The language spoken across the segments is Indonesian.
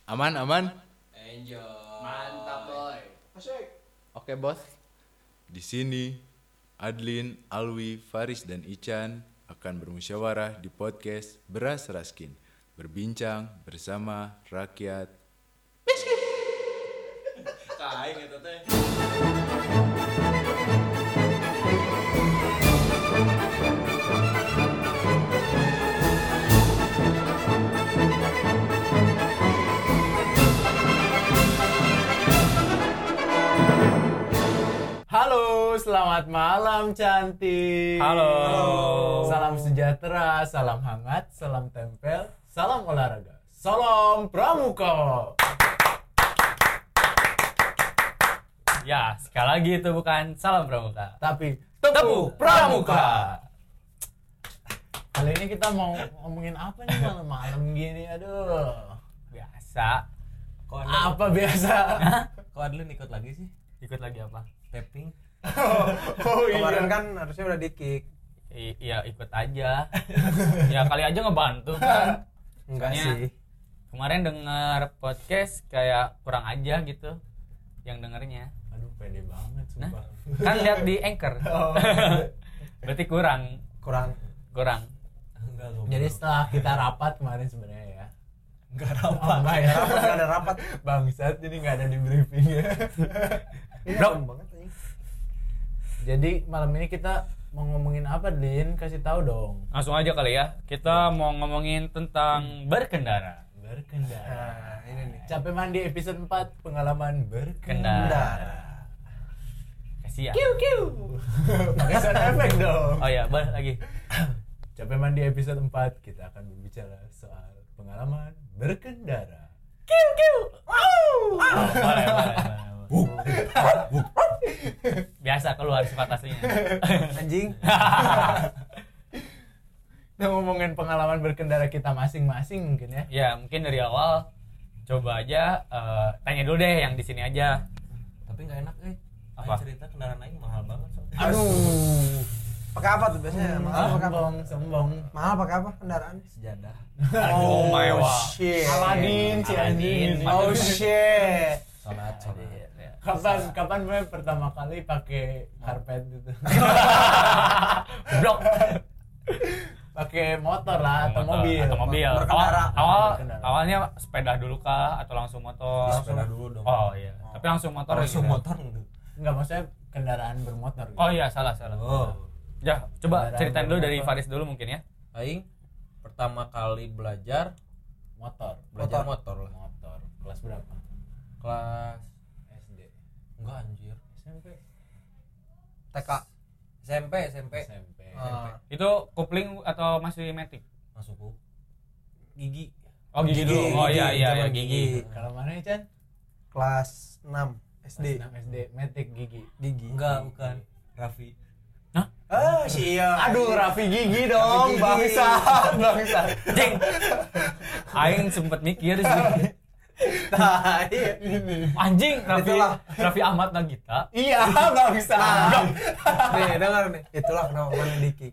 Aman, aman. Enjoy. Mantap, boy. Asik. Oke, bos. Di sini Adlin, Alwi, Faris dan Ican akan bermusyawarah di podcast Beras Raskin, berbincang bersama rakyat. Kain eta teh. Halo, selamat malam cantik. Halo. Salam sejahtera, salam hangat, salam tempel, salam olahraga, salam pramuka. Ya, sekali lagi itu bukan salam pramuka. Tapi Tepu tepu Pramuka. pramuka. Kali ini kita mau ngomongin apa nih malam-malam gini? Aduh. Biasa. Apa biasa? Kok Adlin ikut lagi sih? Ikut lagi apa? Tapping. Oh Kemarin iya. kan harusnya udah di-kick. Iya, ikut aja. Ya kali aja ngebantu kan. Enggak Soalnya sih. Kemarin denger podcast kayak kurang aja gitu yang dengernya. Aduh, pede banget Nah, sumpah. kan lihat di Anchor. Oh. Berarti kurang. Kurang. Enggak. Jadi setelah kita rapat kemarin sebenarnya ya. enggak Oh, rapat. enggak ya. Enggak ada rapat. Bangsat, jadi nggak ada di briefing ya. Bro. banget anjing. Jadi malam ini kita mau ngomongin apa, Din? Kasih tahu dong. Langsung aja kali ya. Kita mau ngomongin tentang berkendara. Berkendara. Nah, ini nih. Capek mandi episode 4, pengalaman berkendara. Kendara. Kasihan. Kiu. Pakai sound effect dong. Oh ya, balik lagi. Capek mandi episode 4, kita akan berbicara soal pengalaman berkendara. Boleh. Biasa keluar sifat aslinya. Anjing. Kita ngomongin pengalaman berkendara kita masing-masing mungkin ya. Ya mungkin dari awal coba aja tanya dulu deh yang di sini aja. Tapi enggak enak Apa? Aing cerita kendaraan aing mahal banget soalnya. Aduh. Pakai apa tuh biasanya? Mahal pakai apa? Sombong. Mahal pakai apa kendaraan? Sejadah. Aduh, mewah. Shit. Aladin, si anjing. Oh shit. Salat. Kapan gue pertama kali pakai karpet gitu? Blok. Pakai motor lah atau mobil. Atau mobil. Berkendara. Awalnya sepeda dulu kah atau langsung motor? Sepeda dulu dong. Oh iya. Tapi langsung motor. Langsung gitu. motor enggak? Enggak, maksudnya kendaraan bermotor gitu. Oh iya, salah. Oh. Ya, coba Kendaraan ceritain dulu dari bermotor. Faris dulu mungkin ya. Aing pertama kali belajar Motor. motor lah. Motor. Kelas berapa? Kelas SD. enggak anjir. SMP. TK. SMP. SMP. Ah. Itu kopling atau masih matic? Masukku. Gigi. Oh gigi Gigi, dulu. Oh iya zaman gigi. Kalau mana ya, Chan? Kelas 6 SD. Kelas 6 SD, Matic gigi. Gigi. Enggak, bukan. Raffi. Ah, si iya. Aduh, Raffi gigi dong, Raffi gigi. bangsat. Jeng. Aing sempet mikir sih. Nah, iya. Anjing, Itulah. Raffi Ahmad Nagita. Iya, bangsat. Nih, dengar nih. Itulah kenapa mana di-kick.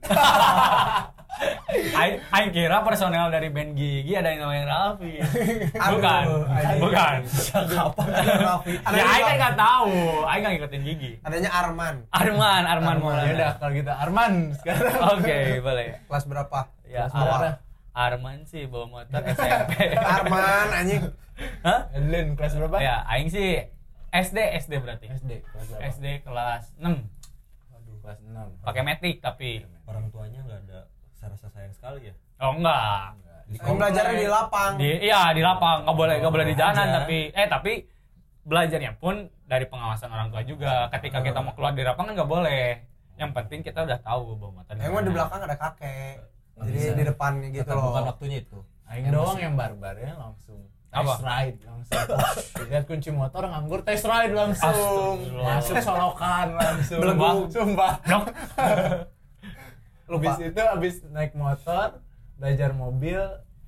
Aing kira personel dari band Gigi ada yang namanya Raffi. Bukan. Aduh, Bukan. Kapan ada Raffi? Ya Aing kan nggak tahu. Aing nggak ngikutin Gigi. Adanya Arman. Arman Ya Maulana. udah, kalau gitu Arman sekarang. Oke, boleh. Kelas berapa? Ya, Kelas berapa? Arman sih bawa motor SMP. Arman anjing. Hah? Edlin kelas berapa? Ya, Aing sih SD berarti. SD kelas berapa? SD kelas 6. Aduh, kelas 6. Pakai matic tapi. Orang tuanya enggak ada rasa sayang sekali ya. Oh enggak. Yang belajarnya di lapang. Di lapang, nggak boleh di jalanan tapi belajarnya pun dari pengawasan orang tua juga. Ketika kita mau keluar di lapangan nggak boleh. Yang penting kita udah tahu bawa motor. Emang di belakang ada kakek. Nggak Jadi bisa. di depannya gitu Bukan loh. waktunya itu. Aing doang yang barbar ya, langsung Apa? test ride langsung. Lihat kunci motor nganggur tes ride langsung. Astagfirullah. Masuk solokan langsung. Belum. Sumpah. Blok. Habis itu habis naik motor, belajar mobil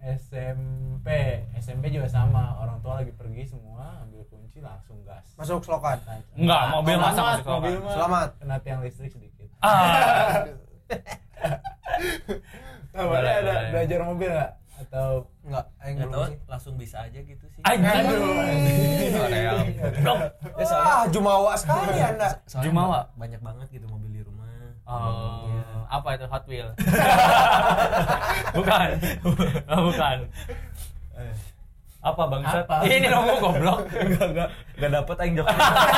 SMP juga sama. Orang tua lagi pergi semua, ambil kunci langsung gas. Masuk selokan. Enggak, mobil masa Selamat, masuk selokan. mobil mah Selamat. kena tiang listrik sedikit. Ah. Boleh ada boleh. belajar mobil nggak? atau Enggak, aing Nggak belum tahu, sih. langsung bisa aja gitu sih. Aduh. Ya, soalnya, Jumawa sekali Anda. soalnya Jumawa. banyak banget gitu mobil di rumah. Oh, Iya. apa itu Hot Wheel? Bukan. Oh, bukan. Apa bangsat? Apa? Ini ngomong goblok. Enggak dapat aing jawab.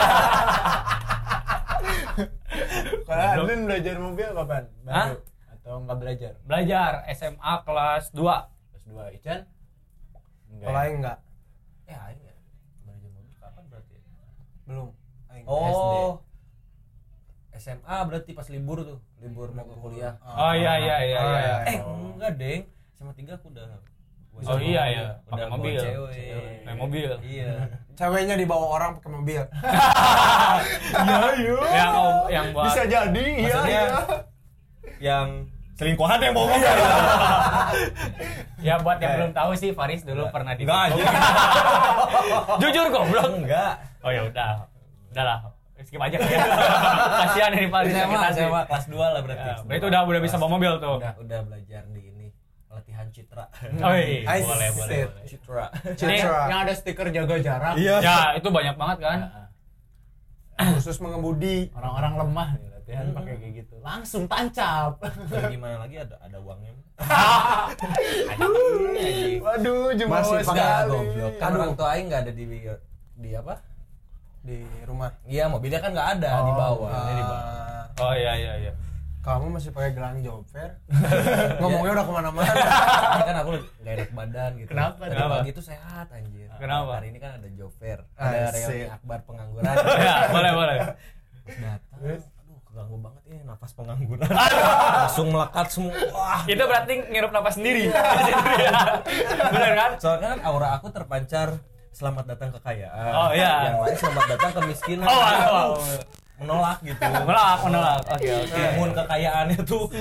kalau Adlin belajar mobil kapan? Baru? Hah? Atau nggak belajar? Belajar SMA kelas 2. Kelas 2 Ican? Kalau aing enggak. Aing ya. Belajar mobil kapan berarti? Ya? Belum. Aing Oh. SMA berarti pas libur tuh, libur mau ke kuliah. Oh iya. Enggak, Deng. SMA 3 aku udah. Oh iya ya, Udah pakai bawa mobil. cewek. Pakai mobil. Iya. Ceweknya dibawa orang pakai mobil. Yang buat jadi, Maksudnya yang selingkuhan yang bawa mobil. ya buat yang belum tahu sih Faris dulu pernah di Enggak aja. Jujur goblok. Enggak. Oh ya udah. Udahlah. Skip aja ya. Kasihan ini Faris sakit hati. SMA kelas 2 lah berarti. Ya, berarti udah bisa bawa mobil tuh. Udah belajar di ini latihan citra. Oh iya, I boleh. see. Citra. Citra. Yang ada stiker jaga jarak. Ya, itu banyak banget kan. Khusus mengemudi. Orang-orang lemah nih, latihan pakai kayak gitu. Langsung tancap. Terus gimana lagi ada uangnya. Waduh, Jumawa Masih pakai sekali. Goblok. Kan orang tua aing enggak ada di apa? Di rumah. Iya, mobilnya kan enggak ada di bawah. Ini di bawah. Oh iya. Kamu masih pakai gelang job fair? Ngomongnya udah kemana-mana. Ini kan aku gak enak badan gitu. Kenapa? Tadi Kenapa? pagi tuh sehat anjir. Kenapa? Hari ini kan ada job fair. Ada Asik. reuni akbar pengangguran. Ya, boleh. Terus datang. Aduh, keganggu banget ini napas pengangguran. Langsung melekat semua. Wah. Itu berarti ngirup napas sendiri. Bener kan? Soalnya kan aura aku terpancar selamat datang kekayaan. Oh, iya. Yang lain selamat datang kemiskinan. Oh, wow. Menolak gitu. Menolak. Oke. Imun kekayaannya tuh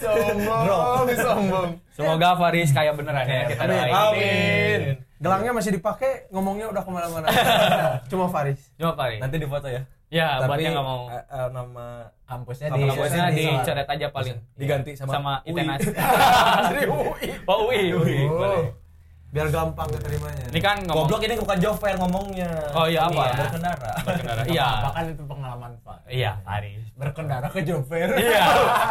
Sombong. Semoga Faris kaya beneran ya kita doain. Amin. Gelangnya masih dipakai, ngomongnya udah kemana-mana. Cuma Faris. Cuma Faris. Nanti di foto ya. Ya, buat yang nggak mau. Nama Kampusnya Sama di Kampusnya di- dicoret aja paling. diganti sama UI. Itenas. Dari UI. Oh, UI. Boleh. Biar gampang keterimanya. Ini kan ngomong. Goblok ini bukan job fair ngomongnya. Oh iya apa? Berkendara. Berkendara. Iya. Apa kan itu pengalaman Pak. Iya, Faris. Berkendara ke job fair. Iya.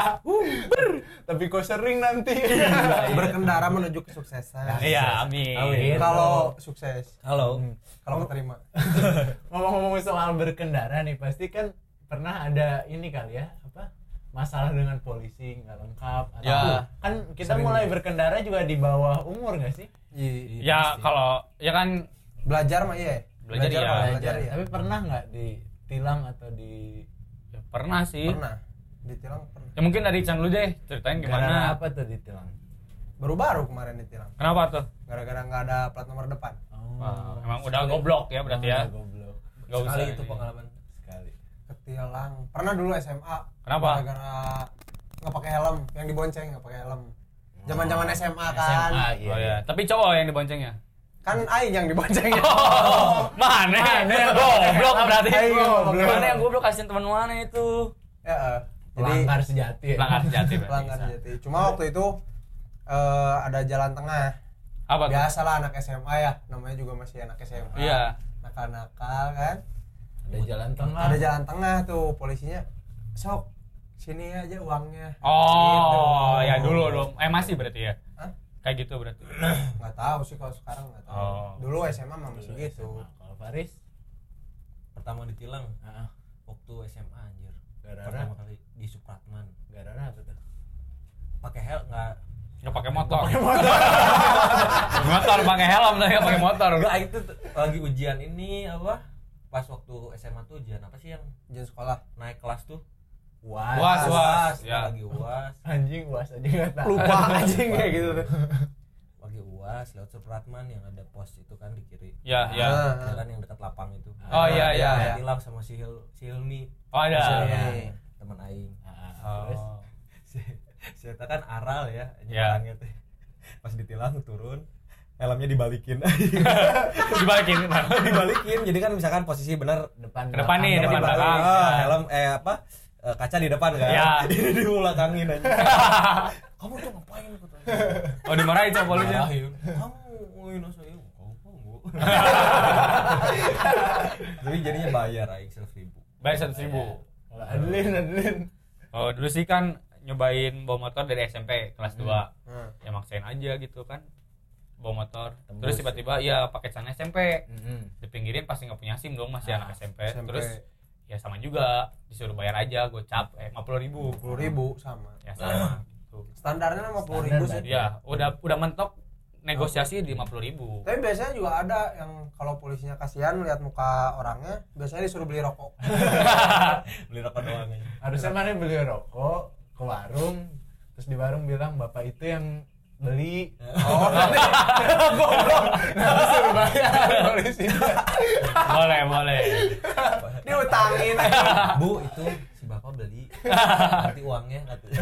Tapi kok sering nanti. Berkendara menuju kesuksesan. Iya, amin. Kalau sukses, Halo. kalau keterima. Ngomong-ngomong soal berkendara nih, pasti kan pernah ada ini kali ya, apa? Masalah dengan polisi nggak lengkap atau Ya. kan kita Sering. mulai berkendara juga di bawah umur nggak sih? Ya kalau ya kan Belajar mah iya. Belajar iya. mah belajar iya. Tapi pernah nggak ditilang atau di ya pernah sih. Pernah. Ditilang pernah. Ya mungkin dari Chan dulu deh, ceritain gara-gara gimana. apa tuh ditilang? Baru-baru kemarin ditilang. Kenapa tuh? Gara-gara nggak ada plat nomor depan. Oh, Emang udah goblok ya berarti ya. Goblok Gak usah. Sekali itu pengalaman. sekali. Ketilang. Pernah dulu SMA. Kenapa? Gara-gara nggak pakai helm, yang dibonceng nggak pakai helm. Zaman-zaman SMA kan. SMA, iya. Oh ya, tapi cowok yang diboncengnya. Kan aing yang diboncengnya. Oh, mana? Goblok berarti. Aing goblok. Mana yang goblok kasihin teman mana itu? Ya, jadi Pelanggar sejati. ya. Pelanggar sejati berarti. pelanggar sejati. Cuma waktu itu ada jalan tengah. Apa tuh? Biasalah anak SMA ya, namanya juga masih anak SMA. Iya. Nakal-nakal kan. Ada jalan tengah. Ada jalan tengah tuh, polisinya sok sini aja uangnya. Oh, Gitu. ya dulu dong. Masih berarti ya? Hah? Kayak gitu berarti. Nggak tahu sih kalau sekarang nggak tahu. Oh. Dulu SMA mah masih gitu. Kalau Faris, Pertama ditilang ah, waktu SMA anjir. gara-gara Pertama kali di Supratman. gara-gara apa tuh? Pakai helm enggak? Gak pakai motor. Motor pakai helm tapi gak pakai motor. Enggak, itu lagi ujian ini apa? Pas waktu SMA tuh ujian apa sih yang Ujian sekolah. naik kelas tuh? UAS, ya. Lagi UAS. Anjing UAS aja nggak tahu. Lupa anjing kayak gitu tuh. Lagi UAS lewat Supratman yang ada pos itu kan di kiri. Ya, ya. Ya kan yang dekat lapang itu. Oh iya iya. Ditilang sama si Hilmi, Oh ada. Iya. teman aing. Terus Oh. Si Eta kan aral ya, Ya. nyebrangnya teh. Pas ditilang turun, helmnya dibalikin. Dibalikin. Dibalikin. Jadi kan misalkan posisi benar depan Ke depan nih, depan dibalik. belakang. Ah, helm kaca di depan kan. Ya. Jadi dibelakangin aja. kamu tuh ngapain katanya. Oh, dimarahin sama polisi. Marahin. Kamu ngomongin saya. Kamu. Jadi jadinya bayar aing 100.000. Bayar 100.000. Kalau Adlin. Oh, dulu sih kan nyobain bawa motor dari SMP kelas 2. Ya maksain aja gitu kan. Bawa motor. Terus tiba-tiba ya pakai celana SMP. Dipinggirin pasti enggak punya SIM dong, masih anak SMP. Terus ya sama juga, disuruh bayar aja gocap 50.000. 10.000 sama. Ya sama. Gitu. Standarnya 50.000 sih. Ya, udah mentok negosiasi di 50.000. Tapi biasanya juga ada yang kalau polisinya kasihan lihat muka orangnya, biasanya disuruh beli rokok. Beli rokok doang aja. Harusnya mana beli rokok ke warung, terus di warung bilang bapak itu yang beli. Oh, goblok. Nah, suruh bayar polisi. Boleh. Diutangin. Bu, itu si bapak beli. Nanti uangnya katanya.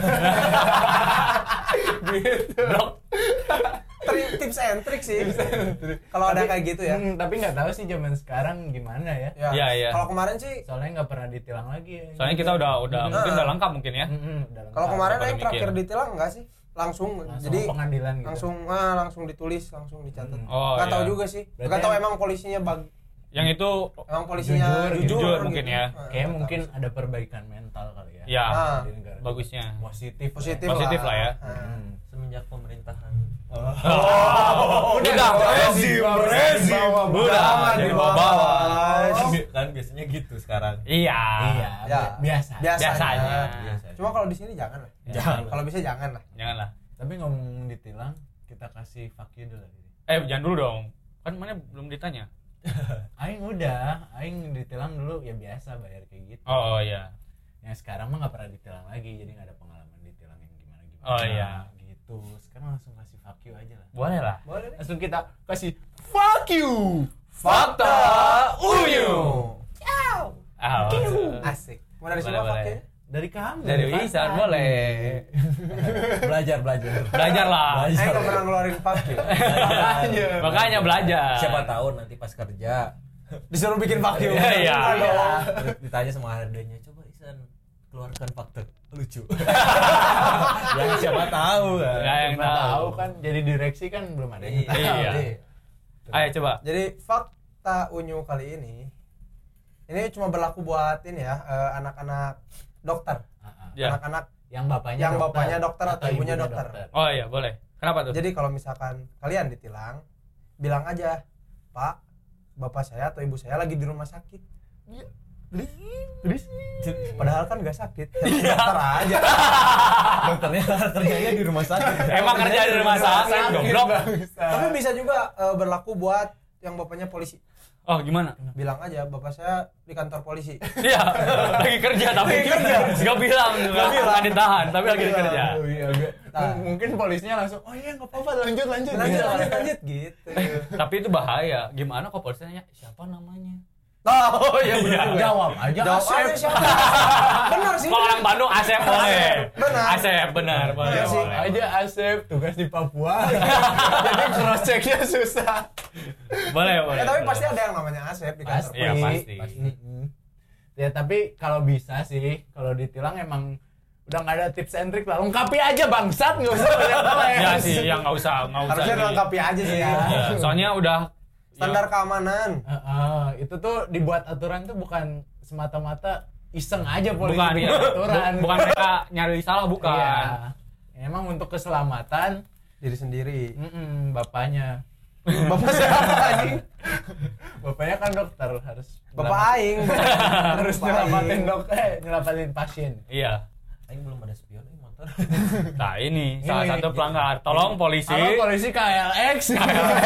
Gitu. Blok. Tips and trick sih. Kalau ada kayak gitu ya. Tapi nggak tahu sih zaman sekarang gimana ya. Iya. Kalau kemarin sih, Soalnya nggak pernah ditilang lagi. Ya. Soalnya kita udah mungkin udah lengkap mungkin ya. kalau kemarin pada yang terakhir mikir. ditilang enggak sih? Langsung jadi pengadilan gitu. langsung ditulis, langsung dicatat. Oh, Nggak tahu iya. juga sih. Berarti Nggak tahu yang- emang polisinya Yang itu emang polisinya jujur mungkin ya. Kayak mungkin ada perbaikan mental kali ya. ya Ah. Di negara. bagusnya. Positif. Positif lah ya. Semenjak pemerintahan Udah rezim udah di bawah. kan biasanya gitu sekarang. Iya. Ya. Biasanya. Biasanya. Cuma kalau di sini jangan lah. Jangan. Kalau bisa jangan lah. Janganlah. Tapi ngomong ditilang, kita kasih fuck you dulu. Jangan dulu dong. Kan mana belum ditanya. Aing udah, Aing ditilang dulu ya biasa bayar kayak gitu. Oh iya. Yang sekarang mah nggak pernah ditilang lagi, jadi nggak ada pengalaman ditilang yang gimana. Oh iya. Gitu. Sekarang langsung kasih fuck you aja lah. Boleh lah. Boleh deh. Langsung kita kasih fuck you. Fakta Uyu. Ah, Asik. Mau dari Boleh, siapa boleh. pakai? Dari kamu. dari kan? Wisan boleh. Belajar. Belajar lah. Aing nggak pernah ngeluarin fuck you. Makanya belajar. Siapa tahu nanti pas kerja Disuruh bikin fuck you. Iya. ditanya sama HRD-nya, coba Isan keluarkan fakta lucu. Ya siapa tahu kan. Nggak yang Siapa tahu. tahu kan jadi direksi kan belum ada yang tahu. Iya. Ayo coba. Jadi fakta unyu kali ini cuma berlaku buat ini ya, anak-anak dokter. Ya. Anak-anak Yang bapaknya dokter atau ibunya dokter. Oh iya boleh. Kenapa tuh? Jadi kalau misalkan kalian ditilang, bilang aja, "Pak, bapak saya atau ibu saya lagi di rumah sakit." Padahal kan gak sakit. Dokter aja. Dokternya kerjanya di rumah sakit. Emang kerja di rumah sakit goblok. Tapi bisa juga berlaku buat yang bapaknya polisi. Oh gimana? Bilang aja, "Bapak saya di kantor polisi." Iya, lagi kerja tapi nggak bilang, nggak ditahan, tapi lagi kerja. Oh iya, mungkin polisinya langsung, "Oh iya, enggak apa-apa, lanjut." Lanjut gitu. Tapi itu bahaya. Gimana kok polisi nanya siapa namanya? Oh iya benar. Jawab aja. Jawab aja siapa? Benar sih. Kalau orang Bandung Asep boleh. Benar. Asep benar, boleh. Iya sih. boleh. Aja Asep tugas di Papua. Jadi cross checknya susah. Boleh. Tapi boleh. pasti ada yang namanya Asep di kantor Iya, polisi. pasti. Ya tapi kalau bisa sih, kalau ditilang emang udah nggak ada tips and trick lah, lengkapi aja bangsat, nggak usah banyak Ya sih, yang nggak usah Harusnya di- dilengkapi aja sih ya. Ya, soalnya udah Standar keamanan. Itu tuh dibuat aturan tuh bukan semata-mata iseng aja polisi bukan bikin ya, aturan. bukan mereka nyari salah bukan. Iya. Emang untuk keselamatan Diri sendiri. bapaknya. Bapak siapa anjing? Bapaknya kan dokter, harus Bapak aing. harus Bapak nyelamatin pasien. Iya. Aing belum ada spion motor. Nah ini salah Ini. satu pelanggar. Tolong polisi. Kalau polisi KLX.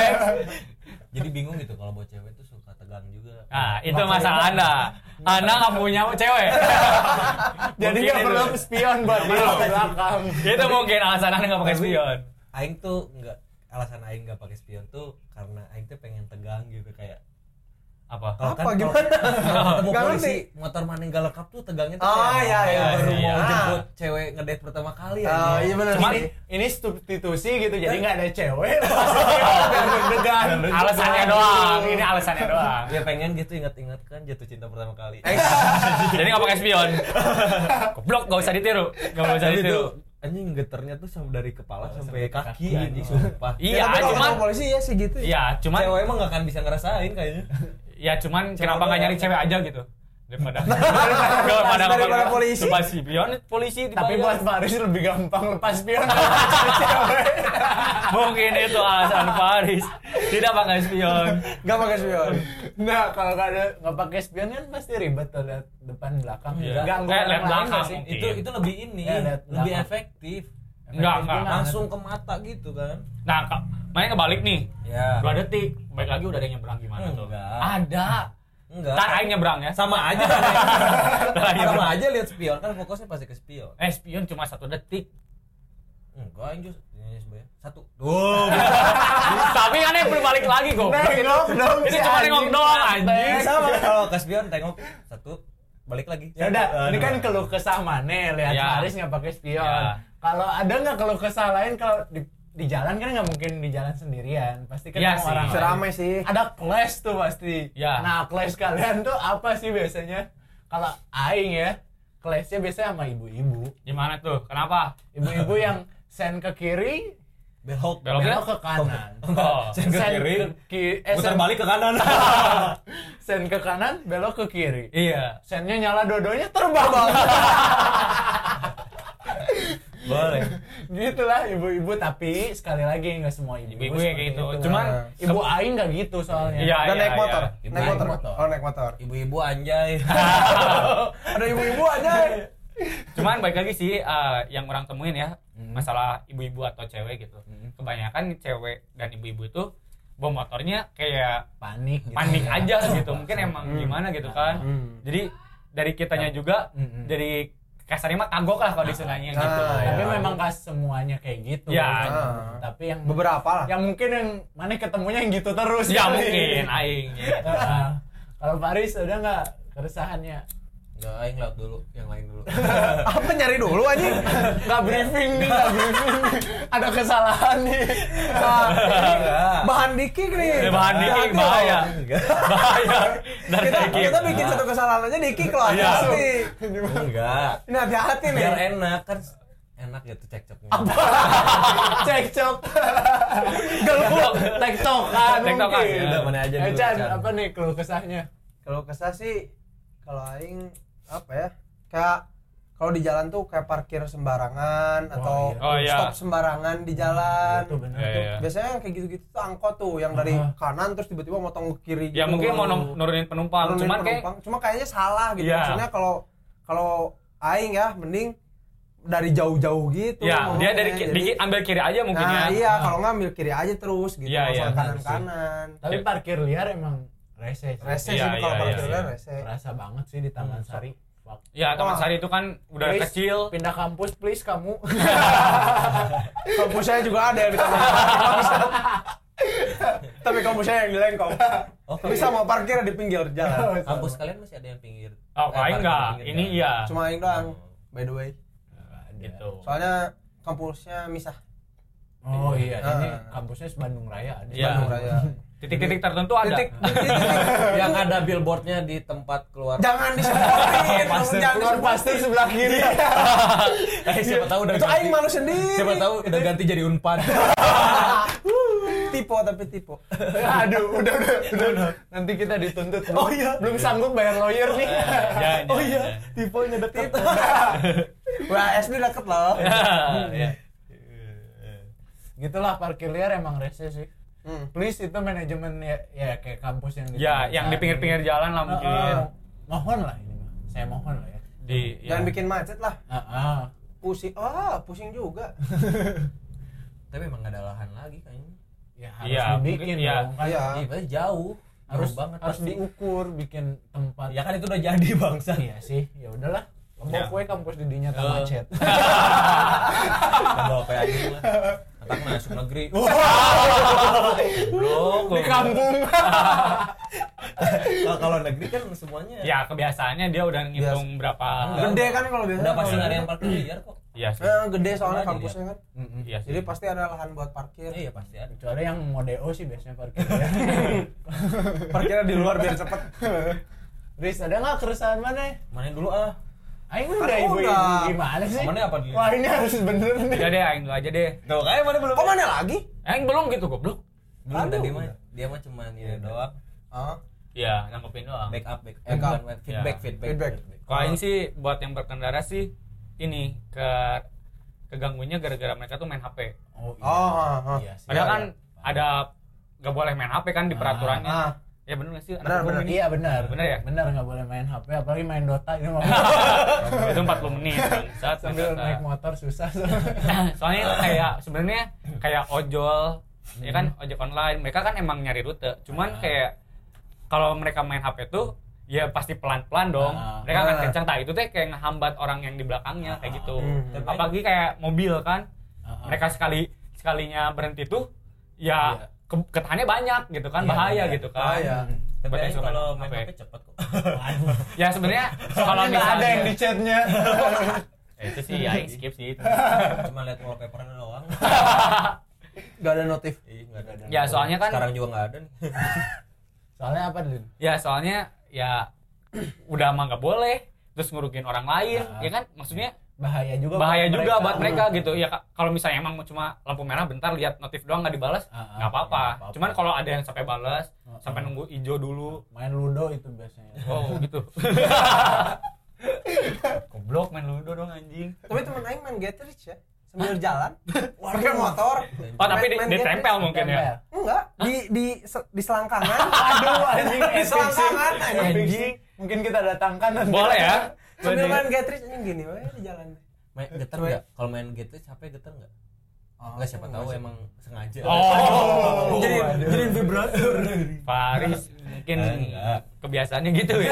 Jadi bingung gitu kalau buat cewek tuh suka tegang juga. Nah itu masalah Anda. Anda nggak punya cewek. Jadi Mungkin nggak itu. perlu spion buat di belakang. Itu mungkin alasan Anda nggak pakai spion. Aing tuh alasan Aing nggak pakai spion tuh karena Aing tuh pengen tegang gitu kayak Apa? Apa gimana? ketemu Nggak polisi ngerti. motor mana yang gak lengkap tuh tegangnya tuh Oh, kayak iya, iya, baru iya. mau jemput cewek ngedate pertama kali ya. Oh iya benar. Cuman Ini substitusi gitu, jadi nggak ada cewek. Deg-degan. alasannya doang. Ini alasannya doang. Ya pengen gitu ingat-ingat kan jatuh cinta pertama kali. Jadi nggak pakai spion. Goblok, nggak usah ditiru. Nggak usah Tapi ditiru. tuh anjing geternya tuh dari kepala sampai sampai kaki kaki, anjing oh. sumpah. Iya, tapi kalau cuman sama polisi ya sih gitu. iya, cuman Cewek emang gak akan bisa ngerasain kayaknya. ya cuman kenapa nggak nyari cewek aja gitu daripada Daripada polisi. Lepas spion polisi Tapi dibayar. buat Faris lebih gampang lepas spion. Mungkin itu alasan Faris tidak pakai spion. Enggak pakai spion. Nah, kalau nggak pakai spion kan pasti ribet tuh lihat depan belakang. Iya. Ganggu Lihat orang lain belakang nggak sih? mungkin. Itu lebih ini, Ya, lihat lebih belakang. efektif. Enggak. Langsung ke mata gitu kan. Nah, makanya kebalik nih. Ya. 2 detik, balik lagi udah ada yang nyebrang gimana tuh? Enggak. Ada. Enggak. Ntar aing nyebrang ya. Sama aja. Sama aja lihat spion kan fokusnya pasti ke spion. Spion cuma 1 detik. Enggak, anjir. Ini sebenarnya 1. Tapi kan yang berbalik lagi kok. Nengok dong. Ini si cuma anjing. nengok doang anjing. Sama kalau ke spion tengok 1 balik lagi. Ya udah, ini kan keluh kesah mana lihat Ya. Faris nggak pakai spion. Ya. Kalau ada nggak keluh kesah lain kalau di jalan kan nggak mungkin di jalan sendirian, pasti kan Iya sama sih. orang lain. Seramai sih. Ada clash tuh pasti. Ya. Nah, clash kalian tuh apa sih biasanya? Kalau aing ya, clashnya biasanya sama ibu-ibu. Gimana tuh? Kenapa? Ibu-ibu yang send ke kiri, Belok. Beloknya? belok ke kanan. Oh. Send ke kiri, putar send- balik ke kanan. send ke kanan, belok ke kiri. Iya. Sendnya nyala dua-duanya terbang. Boleh. Gitulah ibu-ibu, tapi sekali lagi nggak semua ibu-ibu Ibu-ibu yang seperti gitu. itu. Cuman Ibu aing nggak gitu soalnya. Iya. Dan naik motor. Ibu Naik naik motor. motor. Oh, naik motor. Ibu-ibu anjay. Ada ibu-ibu aja. Cuman baik lagi sih yang orang temuin ya, masalah ibu-ibu atau cewek gitu. Kebanyakan cewek dan ibu-ibu itu bawa motornya kayak Panik gitu. panik aja gitu. Mungkin emang gimana gitu kan. Jadi dari kitanya juga dari kasarnya mah kagok lah kalau disunanya gitu. Tapi Ya. memang gak semuanya kayak gitu. Ya. Tapi yang Beberapa lah. yang mungkin yang mana ketemunya yang gitu terus. Ya kali. mungkin aing gitu. Kalau Faris ada nggak keresahannya? Enggak, aing lewat dulu, yang lain dulu. Apa nyari dulu anjing? Nggak briefing nih, nggak briefing. Ada kesalahan nih. Bahan dikik nih. Bahan dikik Hati-hati bahaya. Enggak. Bahaya. Dan Kita bikin satu kesalahan aja dikik loh. Iya. Hati-hati. Enggak. Ini hati-hati nih. Biar enak kan enak gitu cekcoknya. Cekcok. Geluk. Tektokan. Tektokan, mungkin. ya. Udah mana aja dulu, Chan, Chan. apa nih keluh kesahnya? Kalau kesah sih, kalau aing apa ya? Kayak kalau di jalan tuh kayak parkir sembarangan atau iya. Oh, iya. stop sembarangan di jalan. Itu benar Iya, tuh. iya. Biasanya yang kayak gitu-gitu tuh angkot tuh yang dari kanan terus tiba-tiba motong ke kiri Ya gitu. mungkin mau nurunin penumpang, Nurunin cuman kayak penumpang. Cuma kayaknya salah gitu. Iya. Maksudnya kalau aing ya mending dari jauh-jauh gitu. ya dia dari ngomongnya. ambil kiri aja mungkin Nah, ya. iya, kalau nggak ambil kiri aja terus gitu. Iya, Nggak usah iya. kanan-kanan. Tapi parkir liar emang rese. sih. Rese Iya, sih kalau iya, parkir iya. liar rese. Rasa banget sih di Taman Sari. Fuck. Ya Taman Sari itu kan udah Please, kecil. Pindah kampus please kamu. Kampus saya juga ada yang di Taman Sari. Tapi kampus saya yang di Lengkong. Bisa mau parkir di pinggir jalan. Kampus kalian masih ada yang pinggir? Oh, aing parkir enggak. pinggir Ini jalan. iya. Cuma aing doang. By the way. Gitu. Soalnya kampusnya misah. Oh iya, ini Ah. kampusnya Bandung Raya. Ada Iya. Bandung Raya. Titik-titik tertentu ada. Titik. Yang ada billboardnya di tempat keluar. Jangan disebutin. Pasir. Jangan Keluar disebutin. pasir sebelah kiri. Siapa tahu udah Itu ganti. aing malu sendiri. Siapa tahu udah ganti jadi Unpad. Tipe tapi tipe. Aduh, udah. Nanti kita dituntut. Oh iya. Belum sanggup bayar lawyer nih. Jangan, Oh iya, jangan. tipenya deket. Wah, SD deket loh. Ya. Gitulah parkir liar emang rese sih. Hmm. Please itu manajemen ya kayak kampus yang di Ya, yang di pinggir-pinggir jalan lah mungkin. Mohon lah ini mah. Saya mohon lah ya. Di Jangan bikin macet lah. Pusing. Pusing juga. Tapi emang gak ada lahan lagi kayaknya. Ya harus Iya, dibikin mungkin, iya. dong kan. Iya. Iya, berarti jauh. Harus Jauh banget harus pasti. diukur bikin tempat. Ya kan itu udah jadi bangsa. Iya sih. Ya udahlah. Lombok Ya. kue kampus di dinya tak macet. Bawa kayak anjing lah. Atak masuk negeri. Blok. Di kampung. Kalau negeri kan semuanya Ya, kebiasaannya dia udah ngitung berapa. Gede kan kalau biasanya. udah pasti nggak ada yang parkir liar kok. Iya sih. Gede soalnya Sama aja kampusnya kan. Iya sih. Jadi pasti ada lahan buat parkir. Iya pasti ada. Kecuali yang mau DO sih biasanya parkir ya. Parkirnya di luar biar cepet. Riz, ada nggak keresahan mana? Main dulu ah. Aing Kan udah ibu udah. gimana sih? Mana apa dulu? Wah, ini harus bener nih. Udah deh aing dulu aja deh. Tuh, kayak mana belum? Kok mana lagi? Aing belum gitu goblok. Belum Aduh. tadi mah. Dia mah cuma ini doang. Ah, Iya, nanggepin doang. Backup. Backup. Bukan feedback. Feedback. Kalau aing sih buat yang berkendara sih ini keganggunya gara-gara mereka tuh main HP. Oh, Iya sih. Padahal Iya, kan ada gak boleh main HP kan di peraturannya. Ah. Ya bener gak sih? Anak Benar, hukum benar. ini? Iya benar. Bener ya? Benar enggak boleh main HP apalagi main Dota ini mah. Itu 40 menit. Saat Sambil naik motor susah. Soalnya kayak sebenarnya kayak ojol, ya kan ojek online. Mereka kan emang nyari rute. Cuman kayak kalau mereka main HP tuh ya pasti pelan-pelan dong. Mereka akan kencang. Nah, itu tuh kayak ngehambat orang yang di belakangnya kayak gitu. Apalagi kayak mobil kan. Mereka sekalinya berhenti tuh ya ketahannya banyak gitu kan, bahaya gitu kan. Bahaya. Tapi Buat yang aing suka kalau main main HP. HP cepet kok. Ya sebenarnya kalau Kalau nggak ada yang di misalnya chatnya. itu sih ya skip sih. Cuma lihat wallpaper-nya doang. Gak ada notif. Enggak ada. Ya soalnya kan Sekarang juga enggak ada nih. Soalnya apa, Lin? ya soalnya ya udah mah nggak boleh terus ngurukin orang lain, ya kan maksudnya Bahaya juga buat mereka gitu ya. Kalau misalnya emang cuma lampu merah bentar lihat notif doang nggak dibalas nggak apa-apa. Cuman kalau ada yang sampai balas sampai nunggu hijau dulu, Main Ludo itu biasanya. oh gitu. Goblok main ludo dong anjing. Tapi temen aing main Get Rich ya. Sambil jalan, pakai motor. Oh tapi Main ditempel mungkin ya. Enggak, di selangkangan. Aduh, anjing Di selangkangan anjing. Mungkin kita datangkan nanti. Boleh ya. Sambil main Get Rich anjing gini we di jalan. Main getar enggak? Kalau main gitu capek getar enggak? Enggak, siapa tahu emang sengaja. Oh, Jadi vibrator. Faris mungkin Enggak. kebiasaannya gitu ya.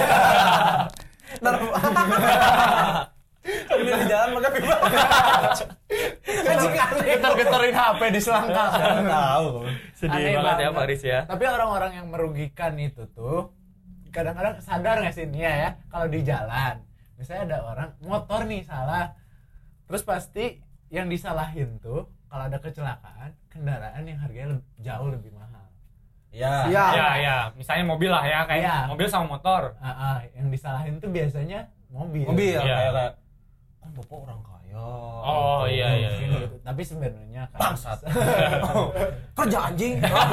Ini di jalan pakai vibrator. Getar-getarin HP di selangkangan. Tahu. Sedih Aneh banget ya banget. Faris ya. Tapi orang-orang yang merugikan itu tuh kadang-kadang sadar nggak sih Nia ya kalau di jalan misalnya ada orang motor nih salah, terus pasti yang disalahin tuh kalau ada kecelakaan kendaraan yang harganya jauh lebih mahal. Ya. Iya. Ya, misalnya mobil lah ya, kayak Iya. mobil sama motor. Yang disalahin tuh biasanya mobil. Mobil. Iya. Kayak kan bapak orang kaya. Oh iya iya. Mungkin gitu. Tapi sebenarnya kan Bangsat. Kerja anjing.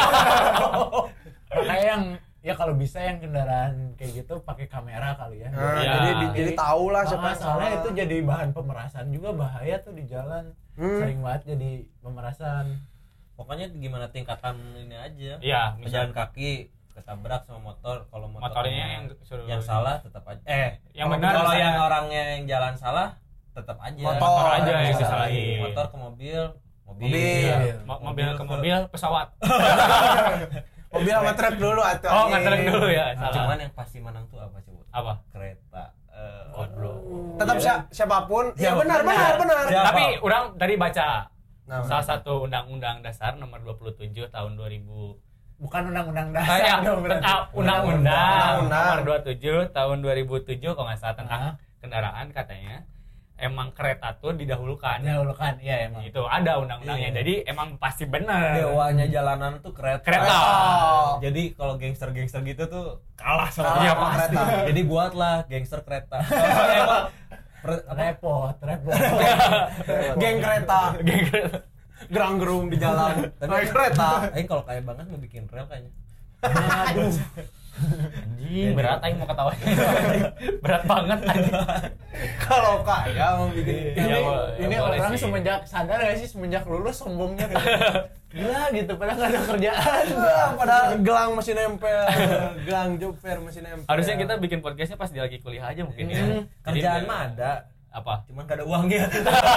kayak yang ya kalau bisa yang kendaraan kayak gitu pakai kamera kali ya. Nah, Iya. jadi tahu lah siapa yang soalnya salah. itu jadi bahan pemerasan juga, bahaya tuh di jalan. Sering banget jadi pemerasan. Pokoknya gimana tingkatan ini aja. Iya, Pejalan kaki ketabrak sama motor. Kalau motornya yang suruh yang salah tetap aja. yang kalau- benar Kalau misalnya. yang orangnya yang jalan salah tetap aja. Motor aja yang Bisa. disalahin. Motor ke mobil. Mobil. Iya. Mobil ke mobil, pesawat. Mobil sama truk dulu atau Oh, nganterin dulu ya. Salah. Cuman yang pasti menang tuh apa coba? Apa? Kereta. Goblok. tetap siapapun. Iya, Ya benar. Siapa? Tapi orang tadi baca Nah, salah satu undang-undang dasar nomor 27 tahun 2000. Bukan undang-undang dasar dong berarti. Undang-undang Undang-undang. nomor 27 tahun 2007 kalau nggak salah tentang kendaraan katanya emang kereta tuh didahulukan. Dahulukan, iya emang. Itu ada undang-undangnya. Iya. Jadi emang pasti benar. Dewanya jalanan tuh kereta. Kereta. Jadi kalau gangster-gangster gitu tuh kalah sama Iya, dia kereta. Jadi buatlah gangster kereta. Repot. geng kereta, Geng kereta. gerang-gerung di jalan. Tapi Naik kereta. kalau kaya banget mau bikin rel kayaknya. Aduh. Anjing, berat aing mau ketawa. Berat banget anjing. Kalau kaya mau bikin Iya, Ini boleh orang sih. semenjak sadar gak sih semenjak lulus sombongnya tuh. Gila gitu padahal gak ada kerjaan. padahal gelang masih nempel, gelang job fair masih nempel. Harusnya kita bikin podcastnya pas dia lagi kuliah aja mungkin ya. Jadi Kerjaan biar- mah ada, apa? cuman gak ada uangnya.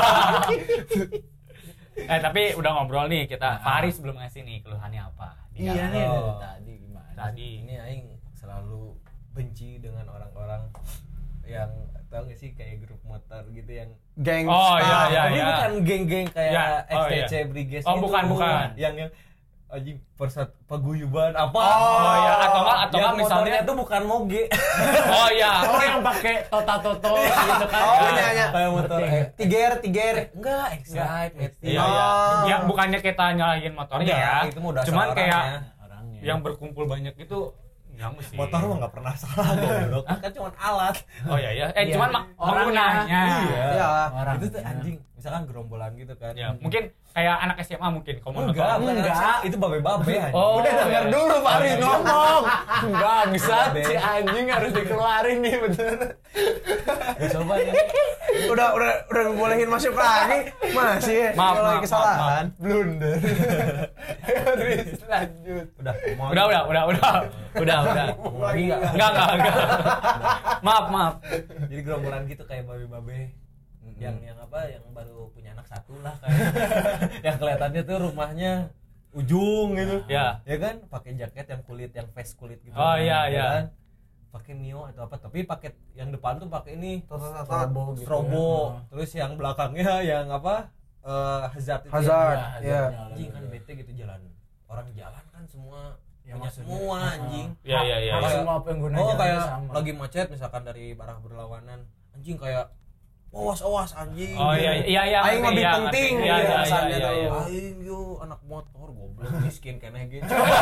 Tapi udah ngobrol nih kita. Faris belum ngasih nih keluhannya apa. Di Iya jalan. nih Oh. dari tadi gimana? Tadi. Ini aing selalu benci dengan orang-orang yang tahu gak sih kayak grup motor gitu yang geng. Oh, iya, iya. tapi bukan geng-geng kayak Ya, oh, XTC iya. Briges Oh, gitu. bukan. Yang anjing paguyuban apa? Oh ya, atau yang nggak misalnya motornya tuh bukan moge. oh iya. Oh yang pakai tota-toto gitu kan. Oh, iya. Kayak motor Tiger. enggak, Excite, Iya, Oh. iya. Ya bukannya kita nyalahin motornya ya. Itu mah udah Cuman salah kayak orangnya. Orangnya. yang berkumpul banyak itu Yang mesti. Motor mah nggak pernah salah goblok. Kan cuma alat. Oh iya. Iya, Cuman penggunanya. Iya. Orangnya. Itu tuh anjing. Misalkan gerombolan gitu kan. Ya, mungkin kayak anak SMA mungkin kalau Enggak, motor. Enggak. itu babe-babe anjing. Oh. Udah denger dulu Fari ngomong. Bangsat Babe. si anjing harus dikeluarin nih bener. Ya, coba ya. Udah bolehin masuk lagi. Masih ya. Maaf, Kalau lagi maaf, kesalahan. Blunder. Harus lanjut. Udah. Udah. Lagi enggak? Enggak. Maaf. Jadi gerombolan gitu kayak babe-babe. Yang apa? Yang baru punya anak satu lah kayak. Yang kelihatannya tuh rumahnya ujung gitu. Ya. Ya kan? Pakai jaket yang kulit, yang face kulit gitu. Oh, iya. kan? Pakai Mio atau apa, tapi pakai yang depan tuh pakai ini Strobo gitu strobo. ya. Terus yang belakangnya yang apa? Hazard itu. Hazard. Ya, Iya. Anjing kan bete gitu jalan. Orang jalan kan semua Ya, punya maksudnya. semua anjing. Iya. Hak Kayak- semua pengguna Oh jalan kayak sama. lagi macet misalkan dari arah berlawanan. Anjing kayak awas anjing. Oh iya. Aing ngerti, lebih iya, penting ngerti. gitu Iya. alasannya tuh. Aing yo anak motor goblok miskin keneh gitu.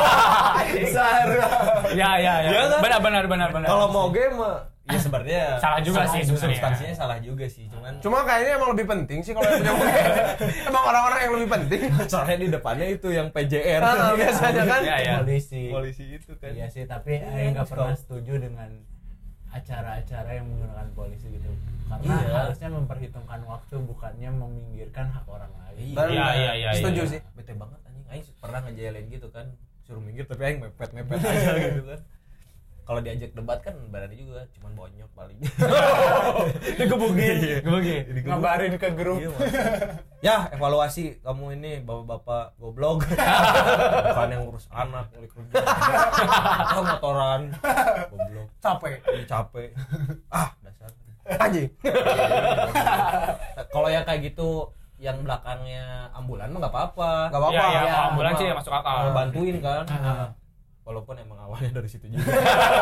Iya. Iya kan? Benar. Kalau mau game mah ya sebenarnya Salah juga sih sebenarnya. substansinya salah juga sih, cuman Cuma kayaknya emang lebih penting sih kalau yang punya mobil. Emang orang-orang yang lebih penting. soalnya di depannya itu yang PJR. Biasanya kan. Iya. Polisi itu kan. Iya sih, tapi Aing nggak pernah setuju dengan acara-acara yang menggunakan polisi gitu. Karena Iya. harusnya memperhitungkan waktu, bukannya meminggirkan hak orang lain. Benar. Iya. Setuju Iya. sih. Bete banget anjing. Aing pernah ngejailin gitu kan. Suruh minggir tapi aing mepet aja gitu kan. Kalau diajak debat kan berani juga, cuman bonyok paling. Digebukin. Ngabarin ke grup. Iya, Mas. Ya, evaluasi kamu ini bapak-bapak goblok. Bukan yang ngurus anak, ngurus kerja. Atau motoran. Goblok. Capek. Capek. Dasar. Anjing. Kalau yang kayak gitu yang belakangnya ambulan mah nggak apa-apa. Enggak apa-apa. Iya, ya, ambulans sih masuk akal. Bantuin kan. Ah. Walaupun emang awalnya dari situ juga.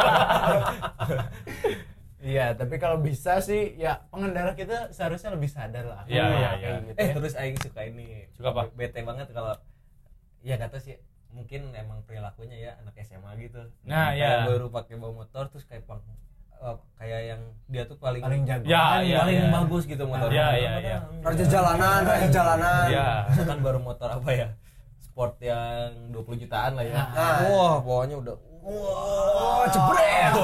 Iya, tapi kalau bisa sih ya pengendara kita seharusnya lebih sadar lah. Iya, iya, Kayak iya. gitu ya. Terus aing suka ini. Suka apa? Bete banget kalau ya kata sih mungkin emang perilakunya ya anak SMA gitu. Nah, Kayak ya. baru pakai bawa motor terus kayak kayak yang dia tuh paling jago. Ya, iya. paling bagus gitu motornya. Iya. Raja jalanan. Iya. Kan baru motor apa ya? Sport yang 20 jutaan lah ya. Nah. Wah, bawahnya udah jebret.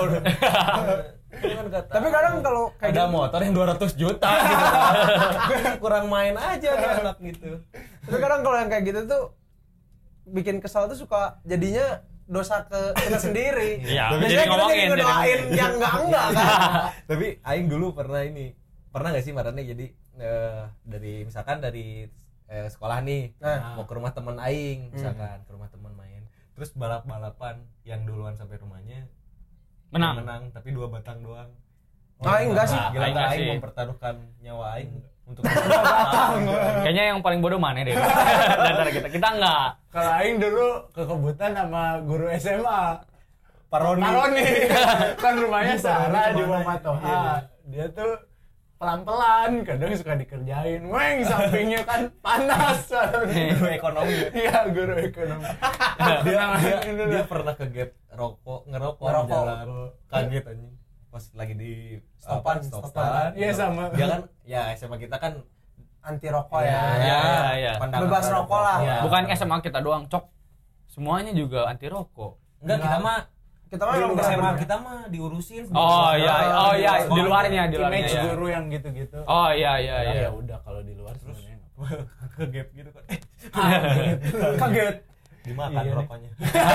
Tapi kadang kalau kayak ada gitu, motor yang 200 juta gitu. Kurang main aja nih anak gitu. tapi kadang kalau yang kayak gitu tuh bikin kesal tuh suka jadinya dosa ke kita sendiri. Iya, Biasanya jadi kita ngomongin, jadi jadi ngedoain ngomongin. yang enggak kan. Tapi aing dulu pernah gak sih Marane jadi dari misalkan dari sekolah nih mau ke rumah temen aing misalkan ke rumah temen main terus balap-balapan yang duluan sampai rumahnya menang tapi 2 batang doang. Aing enggak sih. Gila Aing enggak aing sih. mempertaruhkan nyawa aing untuk Kayaknya yang paling bodoh mana deh? Antara kita enggak. Kalau Aing dulu kekebutan sama guru SMA. Paroni. Kan rumahnya salah di Wamatoha. Dia tuh pelan-pelan, kadang suka dikerjain. Weng, sampingnya kan panas. Guru ekonomi. Iya, guru ekonomi. Dia pernah ke gap ngerokok di jalan. Kaget anjing. Pas lagi di Stopan. Iya, sama. Dia kan ya SMA kita kan Anti rokok ya. Iya. pandangan Bebas terhadap rokok lah. Iya. Bukan SMA kita doang, Cok. Semuanya juga anti rokok. Enggak, kita mah Kita mah di emang SMA benar-benar. kita mah diurusin. Oh iya, di luarnya Image ya. guru yang gitu-gitu. Oh iya. Ya udah kalau di luar sebenarnya nggak apa-apa. ke gap gitu kan. Kaget. Dimakan Iya nih. rokoknya.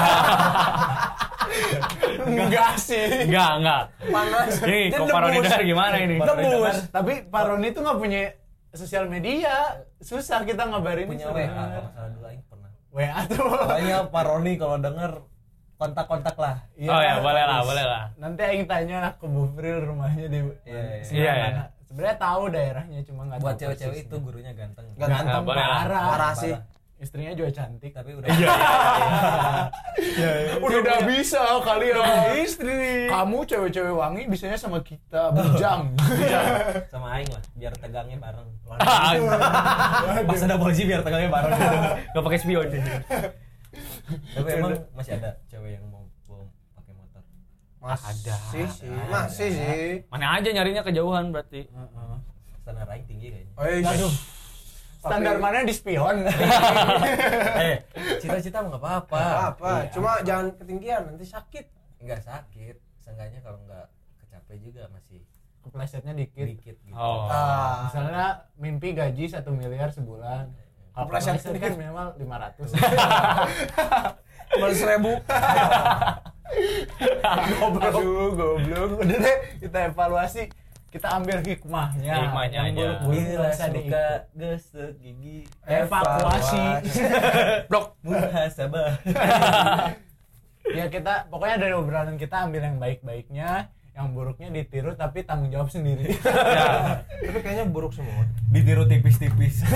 Enggak sih. Enggak. Panas. Ini Dia kok parodi debus. dasar gimana ini? Debus. Tapi Pak Roni tuh nggak punya sosial media, susah kita ngabarin Punya WA kalau salah dulu aing pernah. WA tuh. Pokoknya Pak Roni kalau denger kontak-kontak lah. Oh ya, boleh lah. Nanti Aing tanya ke Bu Fril rumahnya di Iya. sebelah Iya. mana. Sebenarnya tahu daerahnya cuma nggak tahu Buat cewek-cewek persisnya. itu gurunya ganteng. Ganteng. Ganteng boleh lah. parah. Parah sih. Istrinya juga cantik. Tapi udah Udah bisa kali ya istri. Kamu cewek-cewek wangi bisanya sama kita bujang. sama aing lah biar tegangnya bareng. Pas Pas ada polisi biar tegangnya bareng. enggak pakai spion. Tapi emang masih ada cewek yang mau pakai motor. Masih sih. Mana aja nyarinya kejauhan berarti. Standar aing tinggi kayaknya. Aduh. Standar mana di spion? Cita-cita mah enggak apa-apa. Apa? Cuma jangan ketinggian nanti sakit. Enggak sakit. Seenggaknya kalau enggak kecapek juga masih Keplesetnya dikit. dikit gitu. Oh. Misalnya mimpi gaji 1 miliar sebulan. Kalau Kepleset kepleset kan minimal 500. Kembali 1000. Goblok. Udah deh, kita evaluasi. Kita ambil hikmahnya. Hikmahnya Yang aja. buruk-buruk Bila nggak usah suka diikut. gesek gigi Evakuasi. Blok. muhasabah. Ya kita pokoknya dari obrolan kita ambil yang baik-baiknya, yang buruknya ditiru tapi tanggung jawab sendiri. Tapi kayaknya buruk semua. Ditiru tipis-tipis.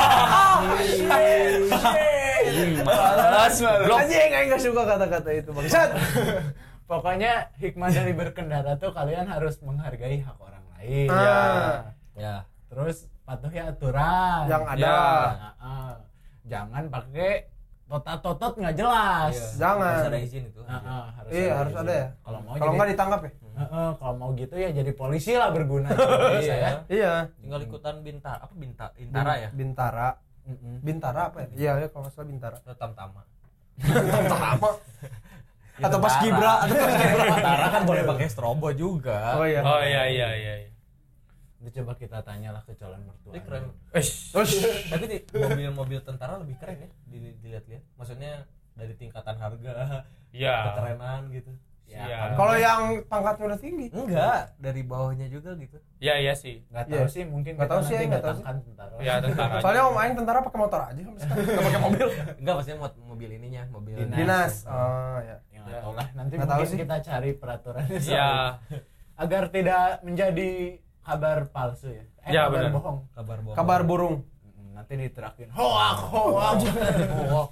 Malas. Blok. Anjing, aing enggak suka kata-kata itu, bangsat. Pokoknya hikmah dari berkendara tuh kalian harus menghargai hak orang lain. Ya. Terus patuhi aturan Yang ada. Ya. Jangan pakai totot nggak jelas. Jangan. Harus ada izin itu. Harus Iya, harus izin. ada ya. Kalau mau Kalau enggak ditangkap ya? kalau mau gitu ya jadi polisi lah berguna di Indonesia ya. Iya. Tinggal ikutan Bintara ya? Bintara. Bintara apa ya? Iya, ya kalau nggak salah Bintara. Tamtama. Apa? Atau pas Gibra, Bintara kan boleh pakai strobo juga. Oh iya. Oh iya. Itu coba kita tanyalah ke calon mertua. Ini keren. Terus Tapi mobil-mobil tentara lebih keren ya dilihat-lihat. Maksudnya dari tingkatan harga, Iya. keterenan gitu. Iya. kalau yang pangkatnya udah tinggi. Enggak, dari bawahnya juga gitu. Iya sih. Nggak tahu Iya. sih, mungkin Nggak tahu kita sih, nanti nggak tahu datangkan tentara. Ya tentara. Soalnya om aing tentara pakai motor aja sampai sekarang. Enggak pakai mobil. Enggak, maksudnya mobil ininya, mobil Dinas. Oh ya. Ya, nggak tahu lah. Nanti Nggak tahu mungkin sih. kita cari peraturannya. Iya. Agar tidak menjadi kabar palsu ya. Ya, Kabar benar. bohong. kabar bohong. Kabar burung. Nanti diterakin. Hoak. Hoak.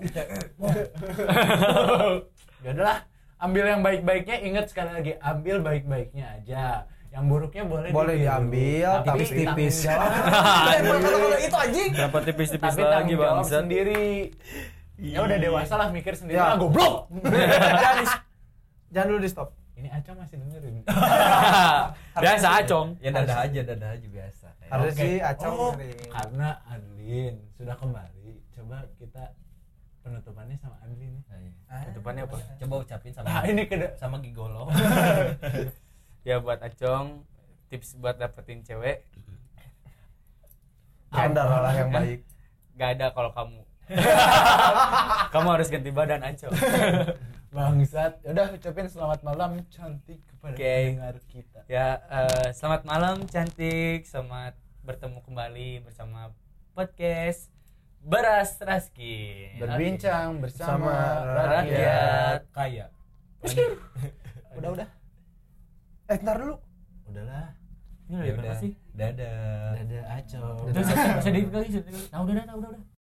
Ya udahlah, ambil yang baik-baiknya. Ingat sekali lagi, ambil baik-baiknya aja. Yang buruknya boleh Boleh ditiru. diambil, Tapi tipis-tipis. tanggung jawab- Itu anjing. Kenapa tipis-tipis tapi lagi tanggung jawab bangsat? sendiri. Ya udah dewasa lah, mikir sendiri Ya. lah, goblok. Jangan dulu di stop. Ini Aca masih dengerin. Biasa acong. Ya dadah aja biasa. Harus Oke. sih acong Oh, sering. karena Adlin sudah kembali. Coba kita penutupannya sama Adlin. Depannya apa? Coba ucapin Nah, sama ini ke sama Gigolo. Ya buat acong, tips buat dapetin cewek Candara lah yang baik. gak ada kalau kamu. Kamu harus ganti badan acong. bangsat. Udah ucapin selamat malam cantik kepada Oke. pendengar kita. Ya, selamat malam cantik, selamat bertemu kembali bersama podcast Beras Raskin. Berbincang bersama Sama rakyat. Kaya. Udah. Ntar dulu. Udahlah. Ini udah berapa sih? Dadah. Dadah Aco. Udah, sedikit kali. Udah.